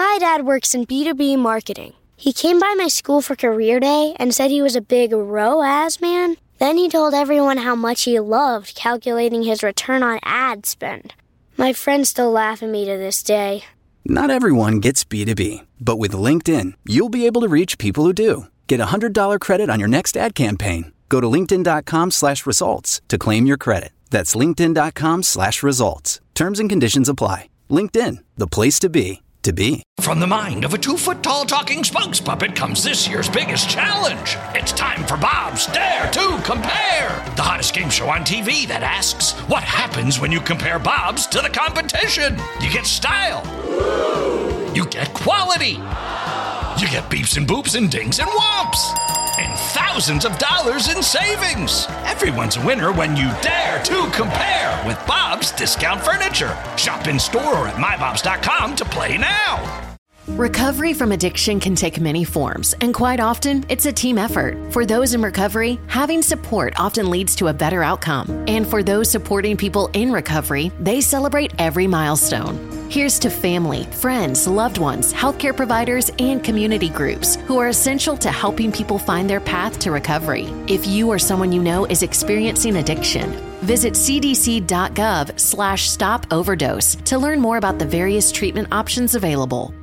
My dad works in B2B marketing. He came by my school for career day and said he was a big ROAS man. Then he told everyone how much he loved calculating his return on ad spend. My friends still laugh at me to this day. Not everyone gets B2B, but with LinkedIn, you'll be able to reach people who do. Get a $100 credit on your next ad campaign. Go to linkedin.com/results to claim your credit. That's linkedin.com/results. Terms and conditions apply. LinkedIn, the place to be. From the mind of a 2-foot-tall talking spokes puppet comes this year's biggest challenge. It's time for Bob's Dare to Compare, the hottest game show on TV that asks, what happens when you compare Bob's to the competition? You get style. You get quality. You get beeps and boops and dings and whomps. And thousands of dollars in savings. Everyone's a winner when you dare to compare with Bob's Discount Furniture. Shop in store or at mybobs.com to play now. Recovery from addiction can take many forms, and quite often, it's a team effort. For those in recovery, having support often leads to a better outcome. And for those supporting people in recovery, they celebrate every milestone. Here's to family, friends, loved ones, healthcare providers, and community groups who are essential to helping people find their path to recovery. If you or someone you know is experiencing addiction, visit cdc.gov/stop overdose to learn more about the various treatment options available.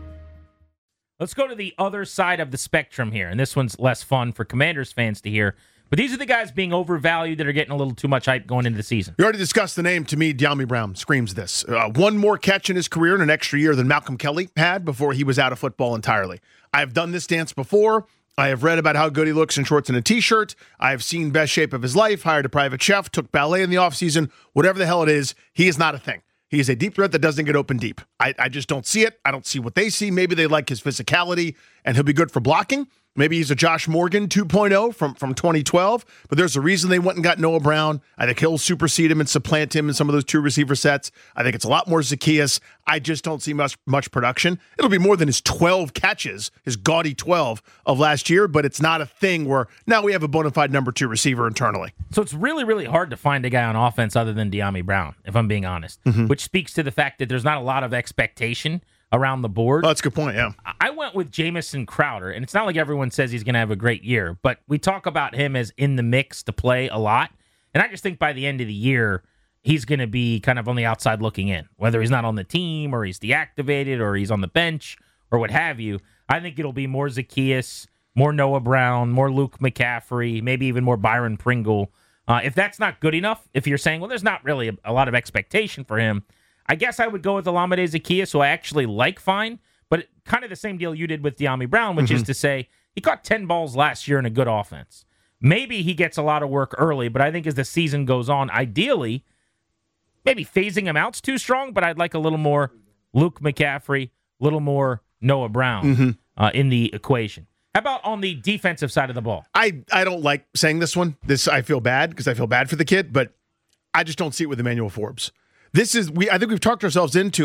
Let's go to the other side of the spectrum here, and this one's less fun for Commanders fans to hear. But these are the guys being overvalued that are getting a little too much hype going into the season. We already discussed the name. To me, Dyami Brown screams this. One more catch in his career in an extra year than Malcolm Kelly had before he was out of football entirely. I have done this dance before. I have read about how good he looks in shorts and a T-shirt. I have seen best shape of his life, hired a private chef, took ballet in the offseason. Whatever the hell it is, he is not a thing. He is a deep threat that doesn't get open deep. I just don't see it. I don't see what they see. Maybe they like his physicality, and he'll be good for blocking. Maybe he's a Josh Morgan 2.0 from 2012, but there's a reason they went and got Noah Brown. I think he'll supersede him and supplant him in some of those two receiver sets. I think it's a lot more Zacchaeus. I just don't see much production. It'll be more than his 12 catches, his gaudy 12 of last year, but it's not a thing where now we have a bona fide number 2 receiver internally. So it's really, really hard to find a guy on offense other than Dyami Brown, if I'm being honest, which speaks to the fact that there's not a lot of expectation around the board. Oh, that's a good point, yeah. I went with Jamison Crowder, and it's not like everyone says he's going to have a great year, but we talk about him as in the mix to play a lot, and I just think by the end of the year, he's going to be kind of on the outside looking in, whether he's not on the team or he's deactivated or he's on the bench or what have you. I think it'll be more Zacchaeus, more Noah Brown, more Luke McCaffrey, maybe even more Byron Pringle. If that's not good enough, if you're saying, well, there's not really a lot of expectation for him, I guess I would go with Olamide Zacchaeus, who I actually like fine, but kind of the same deal you did with Dyami Brown, which is to say he caught 10 balls last year in a good offense. Maybe he gets a lot of work early, but I think as the season goes on, ideally, maybe phasing him out's too strong, but I'd like a little more Luke McCaffrey, a little more Noah Brown in the equation. How about on the defensive side of the ball? I don't like saying this one. I feel bad because I feel bad for the kid, but I just don't see it with Emmanuel Forbes. I think we've talked ourselves into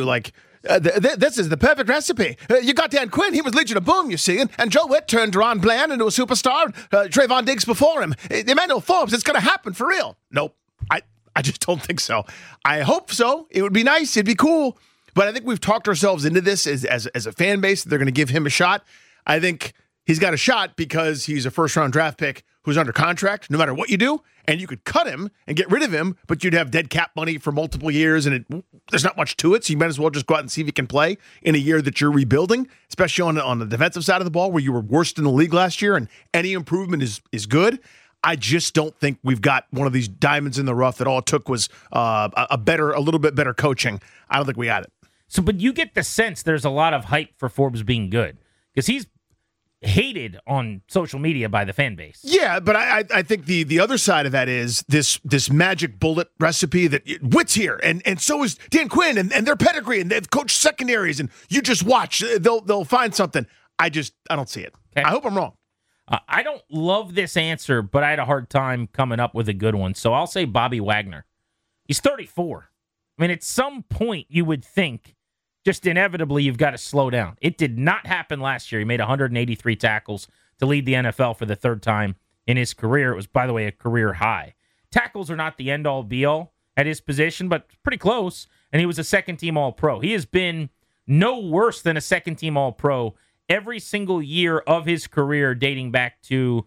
this is the perfect recipe. You got Dan Quinn, he was Legion of Boom, you see, and Joe Witt turned Deron Bland into a superstar, Trayvon Diggs before him. Emmanuel Forbes, it's going to happen for real. Nope, I just don't think so. I hope so. It would be nice. It'd be cool. But I think we've talked ourselves into this as a fan base. They're going to give him a shot. I think he's got a shot because he's a first-round draft pick who's under contract no matter what you do, and you could cut him and get rid of him, but you'd have dead cap money for multiple years, and there's not much to it, so you might as well just go out and see if he can play in a year that you're rebuilding, especially on the defensive side of the ball where you were worst in the league last year, and any improvement is good. I just don't think we've got one of these diamonds in the rough that all it took was a little bit better coaching. I don't think we got it. So, but you get the sense there's a lot of hype for Forbes being good because he's hated on social media by the fan base. Yeah, but I think the other side of that is this magic bullet recipe that Witt's here, and so is Dan Quinn, and their pedigree, and they've coached secondaries, and you just watch. They'll find something. I don't see it. Okay. I hope I'm wrong. I don't love this answer, but I had a hard time coming up with a good one, so I'll say Bobby Wagner. He's 34. I mean, at some point you would think just inevitably you've got to slow down. It did not happen last year. He made 183 tackles to lead the NFL for the third time in his career. It was, by the way, a career high. Tackles are not the end-all, be-all at his position, but pretty close, and he was a second-team All-Pro. He has been no worse than a second-team All-Pro every single year of his career dating back to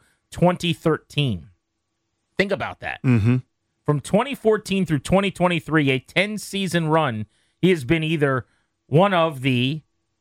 2013. Think about that. Mm-hmm. From 2014 through 2023, a 10-season run, he has been either one of the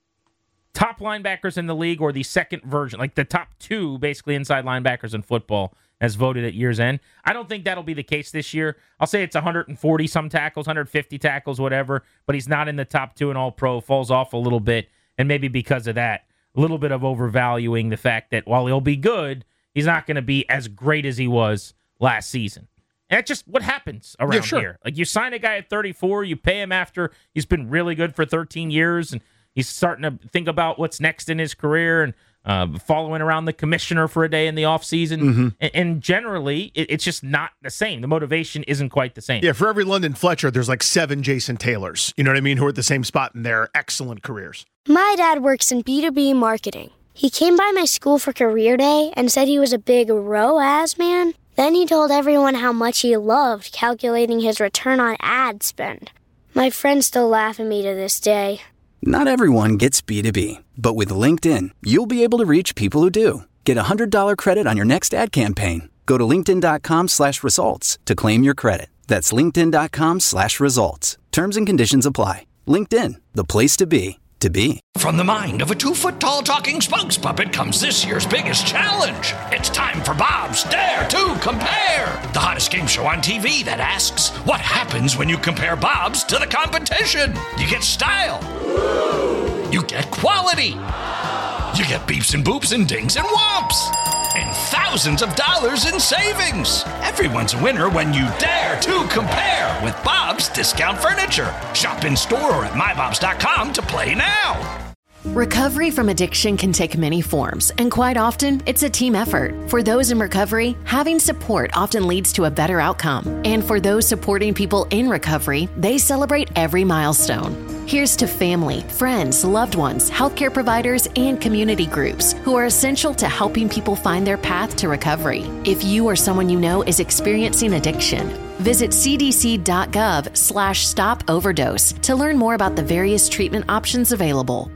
top linebackers in the league or the second version, like the top two, basically, inside linebackers in football, as voted at year's end. I don't think that'll be the case this year. I'll say it's 140-some tackles, 150 tackles, whatever, but he's not in the top two in All-Pro, falls off a little bit, and maybe because of that, a little bit of overvaluing the fact that while he'll be good, he's not going to be as great as he was last season. And that's just what happens around here. Like, you sign a guy at 34, you pay him after he's been really good for 13 years, and he's starting to think about what's next in his career and following around the commissioner for a day in the offseason. Mm-hmm. And generally, it's just not the same. The motivation isn't quite the same. Yeah, for every London Fletcher, there's like 7 Jason Taylors, you know what I mean, who are at the same spot in their excellent careers. My dad works in B2B marketing. He came by my school for career day and said he was a big ROAS man. Then he told everyone how much he loved calculating his return on ad spend. My friends still laugh at me to this day. Not everyone gets B2B, but with LinkedIn, you'll be able to reach people who do. Get a $100 credit on your next ad campaign. Go to linkedin.com/results to claim your credit. That's linkedin.com/results. Terms and conditions apply. LinkedIn, the place to be, to be. From the mind of a 2-foot-tall talking spokes puppet comes this year's biggest challenge. It's time for Bob's Dare to Compare, the hottest game show on TV that asks, what happens when you compare Bob's to the competition? You get style. You get quality. You get beeps and boops and dings and whomps. And thousands of dollars in savings. Everyone's a winner when you dare to compare with Bob's Discount Furniture. Shop in store or at mybobs.com to play now. Recovery from addiction can take many forms, and quite often, it's a team effort. For those in recovery, having support often leads to a better outcome. And for those supporting people in recovery, they celebrate every milestone. Here's to family, friends, loved ones, healthcare providers, and community groups who are essential to helping people find their path to recovery. If you or someone you know is experiencing addiction, visit cdc.gov/stop overdose to learn more about the various treatment options available.